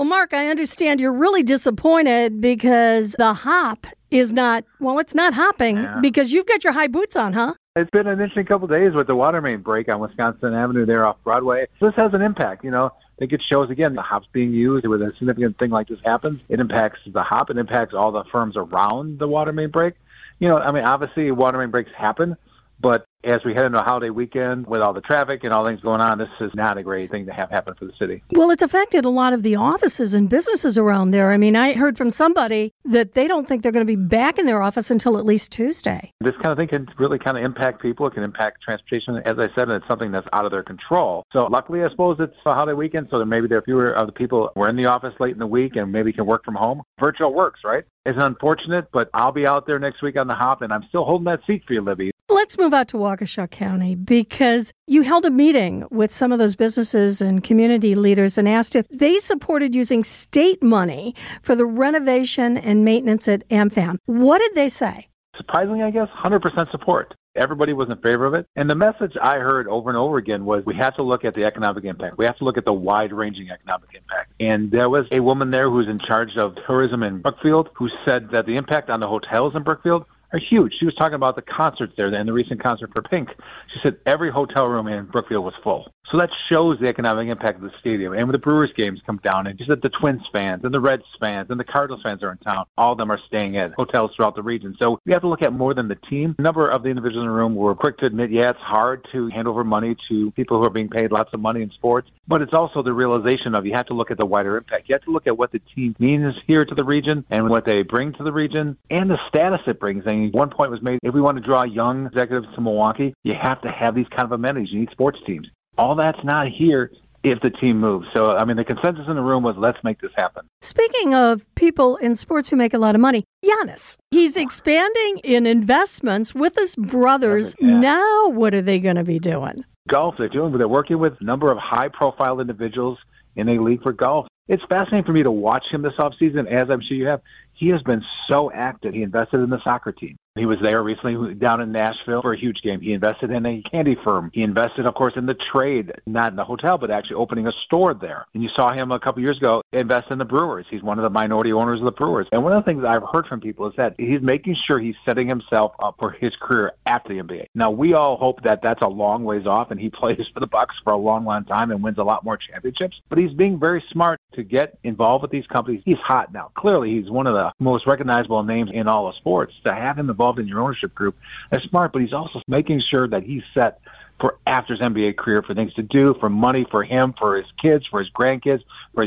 Well, Mark, I understand you're really disappointed because the hop is not, well, it's not hopping because you've got your high boots on, huh? It's been an interesting couple of days with the water main break on Wisconsin Avenue there off Broadway. This has an impact, I think it shows, again, the hop's being used. When a significant thing like this happens, it impacts the hop. It impacts all the firms around the water main break. Obviously, water main breaks happen, but as we head into a holiday weekend with all the traffic and all things going on, this is not a great thing to have happen for the city. Well, it's affected a lot of the offices and businesses around there. I heard from somebody that they don't think they're going to be back in their office until at least Tuesday. This kind of thing can really kind of impact people. It can impact transportation, as I said, and it's something that's out of their control. So luckily, I suppose it's a holiday weekend, so maybe there are fewer of the people who are in the office late in the week and maybe can work from home. Virtual works, right? It's unfortunate, but I'll be out there next week on the hop, and I'm still holding that seat for you, Libby. Let's move out to Waukesha County because you held a meeting with some of those businesses and community leaders and asked if they supported using state money for the renovation and maintenance at AmFam. What did they say? Surprisingly, I guess, 100% support. Everybody was in favor of it. And the message I heard over and over again was we have to look at the economic impact. We have to look at the wide-ranging economic impact. And there was a woman there who's in charge of tourism in Brookfield who said that the impact on the hotels in Brookfield are huge. She was talking about the concerts there and the recent concert for Pink. She said every hotel room in Brookfield was full. So that shows the economic impact of the stadium. And when the Brewers games come down, and she said the Twins fans and the Reds fans and the Cardinals fans are in town. All of them are staying at hotels throughout the region. So we have to look at more than the team. A number of the individuals in the room were quick to admit, it's hard to hand over money to people who are being paid lots of money in sports. But it's also the realization of you have to look at the wider impact. You have to look at what the team means here to the region and what they bring to the region and the status it brings. And one point was made, if we want to draw young executives to Milwaukee, you have to have these kind of amenities. You need sports teams. All that's not here if the team moves. So, the consensus in the room was, let's make this happen. Speaking of people in sports who make a lot of money, Giannis, he's expanding in investments with his brothers. Yeah. Now, what are they going to be doing? Golf, they're working with a number of high-profile individuals in a league for golf. It's fascinating for me to watch him this offseason, as I'm sure you have. He has been so active. He invested in the soccer team. He was there recently down in Nashville for a huge game. He invested in a candy firm. He invested, of course, in the trade, not in the hotel, but actually opening a store there. And you saw him a couple years ago invest in the Brewers. He's one of the minority owners of the Brewers. And one of the things I've heard from people is that he's making sure he's setting himself up for his career after the NBA. Now, we all hope that that's a long ways off and he plays for the Bucks for a long, long time and wins a lot more championships. But he's being very smart to get involved with these companies. He's hot now. Clearly, he's one of the most recognizable names in all of sports. To have him involved in your ownership group is smart, but he's also making sure that he's set for after his NBA career, for things to do, for money for him, for his kids, for his grandkids,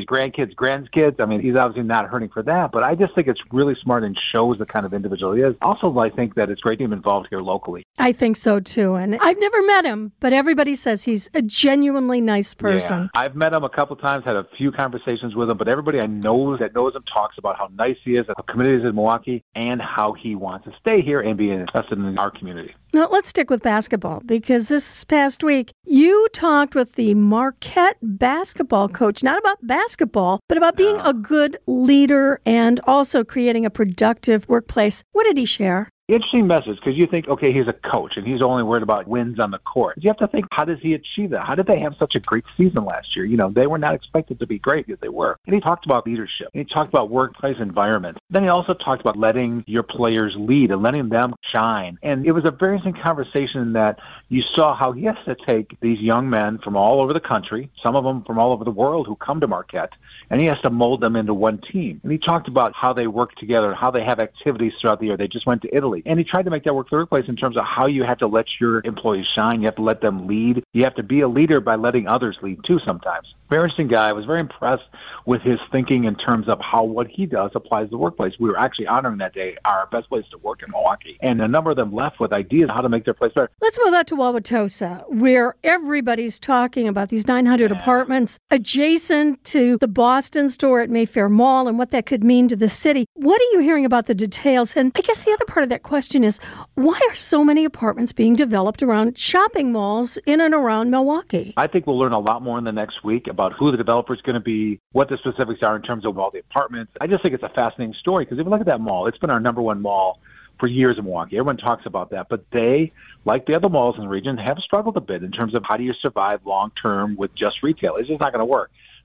grandkids. He's obviously not hurting for that, but I just think it's really smart and shows the kind of individual he is. Also, I think that it's great to be involved here locally. I think so, too. And I've never met him, but everybody says he's a genuinely nice person. Yeah. I've met him a couple times, had a few conversations with him, but everybody I know that knows him talks about how nice he is, how committed he is in Milwaukee, and how he wants to stay here and be invested in our community. Now, let's stick with basketball, because this past week, you talked with the Marquette basketball coach, not about basketball, but about being a good leader and also creating a productive workplace. What did he share? Interesting message, because you think, okay, he's a coach, and he's only worried about wins on the court. You have to think, how does he achieve that? How did they have such a great season last year? They were not expected to be great, yet they were. And he talked about leadership. And he talked about workplace environment. Then he also talked about letting your players lead and letting them shine. And it was a very interesting conversation that you saw how he has to take these young men from all over the country, some of them from all over the world who come to Marquette, and he has to mold them into one team. And he talked about how they work together and how they have activities throughout the year. They just went to Italy. And he tried to make that work for the workplace in terms of how you have to let your employees shine. You have to let them lead. You have to be a leader by letting others lead, too, sometimes. Very interesting guy. I was very impressed with his thinking in terms of how what he does applies to the workplace. We were actually honoring that day our best place to work in Milwaukee. And a number of them left with ideas on how to make their place better. Let's move out to Wauwatosa, where everybody's talking about these 900 apartments adjacent to the Boston store at Mayfair Mall and what that could mean to the city. What are you hearing about the details? And I guess the other part of that question is, why are so many apartments being developed around shopping malls in and around Milwaukee? I think we'll learn a lot more in the next week about who the developer is going to be, what the specifics are in terms of all the apartments. I just think it's a fascinating story because if you look at that mall, it's been our number one mall for years in Milwaukee. Everyone talks about that, but they, like the other malls in the region, have struggled a bit in terms of how do you survive long-term with just retail. It's just not going to work.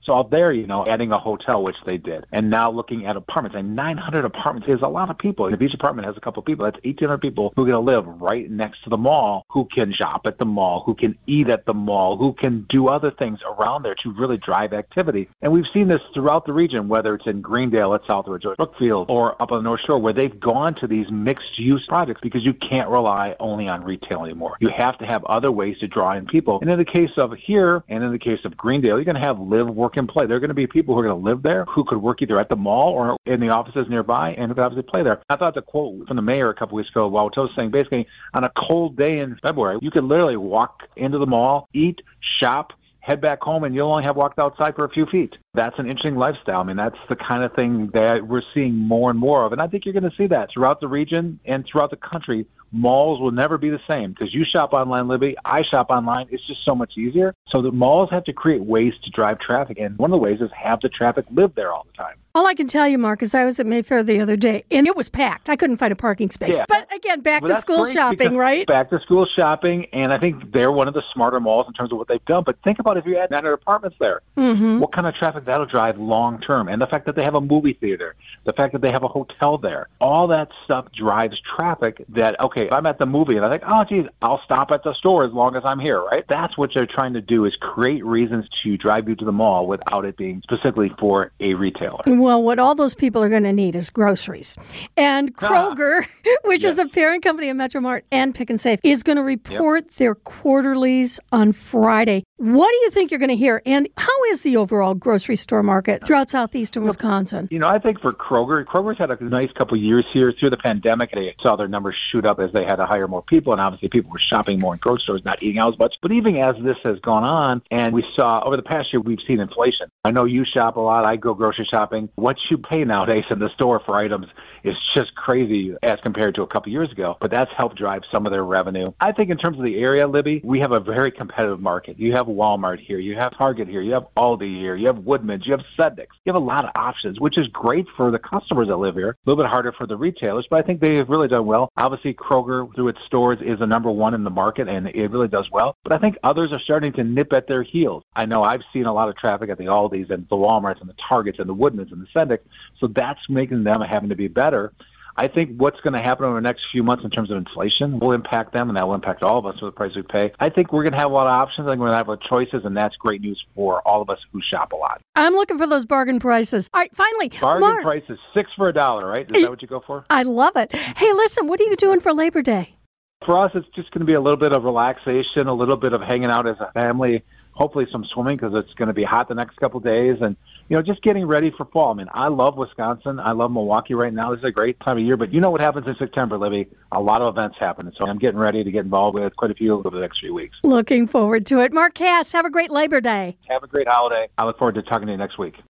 So out there, adding a hotel, which they did, and now looking at apartments, and 900 apartments is a lot of people. And if each apartment has a couple of people, that's 1,800 people who are going to live right next to the mall, who can shop at the mall, who can eat at the mall, who can do other things around there to really drive activity. And we've seen this throughout the region, whether it's in Greendale at Southridge or Brookfield or up on the North Shore, where they've gone to these mixed-use projects because you can't rely only on retail anymore. You have to have other ways to draw in people. And in the case of here and in the case of Greendale, you're going to have live, work, and play. There are going to be people who are going to live there who could work either at the mall or in the offices nearby and who could obviously play there. I thought the quote from the mayor a couple weeks ago, Wauwatosa, saying basically on a cold day in February, you could literally walk into the mall, eat, shop, head back home, and you'll only have walked outside for a few feet. That's an interesting lifestyle. I mean, that's the kind of thing that we're seeing more and more of. And I think you're going to see that throughout the region and throughout the country. Malls will never be the same because you shop online, Libby. I shop online. It's just so much easier. So the malls have to create ways to drive traffic. And one of the ways is have the traffic live there all the time. All I can tell you, Mark, is I was at Mayfair the other day, and it was packed. I couldn't find a parking space. Yeah. But again, back to school shopping, right? Back to school shopping, and I think they're one of the smarter malls in terms of what they've done. But think about if you had 900 apartments there, what kind of traffic that'll drive long term. And the fact that they have a movie theater, the fact that they have a hotel there, all that stuff drives traffic that, okay, if I'm at the movie and I think, oh, geez, I'll stop at the store as long as I'm here, right? That's what they're trying to do is create reasons to drive you to the mall without it being specifically for a retailer. Well, what all those people are going to need is groceries. And Kroger, which is a parent company of Metromart and Pick and Save, is going to report their quarterlies on Friday. What do you think you're going to hear? And how is the overall grocery store market throughout southeastern Wisconsin? I think for Kroger's had a nice couple of years here through the pandemic. They saw their numbers shoot up as they had to hire more people, and obviously people were shopping more in grocery stores, not eating out as much. But even as this has gone on, and we saw over the past year, we've seen inflation. I know you shop a lot. I go grocery shopping. What you pay nowadays in the store for items is just crazy as compared to a couple of years ago. But that's helped drive some of their revenue. I think in terms of the area, Libby, we have a very competitive market. You have Walmart here. You have Target here. You have Aldi here. You have Woodman's. You have Sednex. You have a lot of options, which is great for the customers that live here. A little bit harder for the retailers, but I think they have really done well. Obviously, Kroger, through its stores, is the number one in the market, and it really does well. But I think others are starting to nip at their heels. I know I've seen a lot of traffic at the Aldis and the Walmarts and the Targets and the Woodman's and the Sednex, so that's making them having to be better. I think what's going to happen over the next few months in terms of inflation will impact them, and that will impact all of us with the price we pay. I think we're going to have a lot of options. I think we're going to have a lot of choices, and that's great news for all of us who shop a lot. I'm looking for those bargain prices. All right, finally, bargain prices, 6 for $1, right? Is that what you go for? I love it. Hey, listen, what are you doing for Labor Day? For us, it's just going to be a little bit of relaxation, a little bit of hanging out as a family, hopefully some swimming because it's going to be hot the next couple of days, and just getting ready for fall. I mean, I love Wisconsin. I love Milwaukee right now. This is a great time of year, but you know what happens in September, Libby? A lot of events happen, so I'm getting ready to get involved with quite a few over the next few weeks. Looking forward to it. Mark Cass, have a great Labor Day. Have a great holiday. I look forward to talking to you next week.